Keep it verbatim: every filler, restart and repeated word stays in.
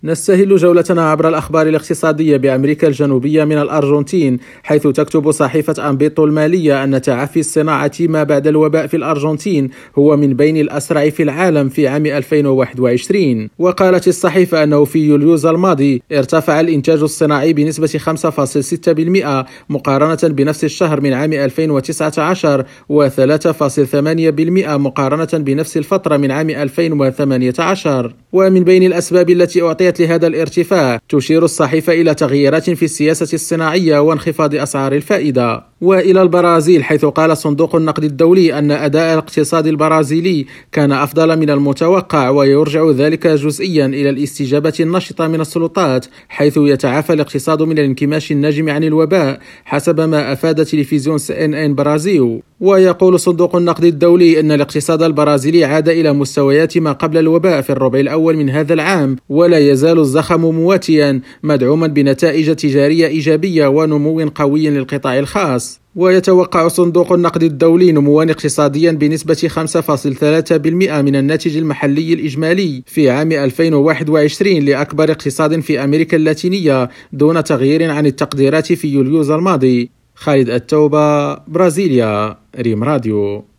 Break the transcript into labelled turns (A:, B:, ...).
A: نستهل جولتنا عبر الأخبار الاقتصادية بأمريكا الجنوبية من الأرجنتين، حيث تكتب صحيفة أمبيتو المالية أن تعافي الصناعة ما بعد الوباء في الأرجنتين هو من بين الأسرع في العالم في عام ألفين وواحد وعشرين. وقالت الصحيفة أنه في يوليوز الماضي ارتفع الإنتاج الصناعي بنسبة خمسة فاصلة ستة بالمئة مقارنة بنفس الشهر من عام ألفين وتسعة عشر و ثلاثة فاصلة ثمانية بالمئة مقارنة بنفس الفترة من عام ألفين وثمانية عشر. ومن بين الأسباب التي أعطيت لهذا الارتفاع تشير الصحيفة إلى تغييرات في السياسة الصناعية وانخفاض أسعار الفائدة. وإلى البرازيل، حيث قال صندوق النقد الدولي أن أداء الاقتصاد البرازيلي كان أفضل من المتوقع، ويرجع ذلك جزئيا إلى الاستجابة النشطة من السلطات، حيث يتعافى الاقتصاد من الانكماش الناجم عن الوباء حسب ما أفاد تلفزيون سي إن إن برازيل. ويقول صندوق النقد الدولي أن الاقتصاد البرازيلي عاد إلى مستويات ما قبل الوباء في الربع الأول من هذا العام، ولا يزال الزخم مواتيا مدعوما بنتائج تجارية إيجابية ونمو قوي للقطاع الخاص. ويتوقع صندوق النقد الدولي نموا اقتصاديا بنسبة خمسة فاصلة ثلاثة بالمئة من الناتج المحلي الإجمالي في عام ألفين وواحد وعشرين لأكبر اقتصاد في أمريكا اللاتينية، دون تغيير عن التقديرات في يوليوز الماضي. خالد التوبة، برازيليا، ريم راديو.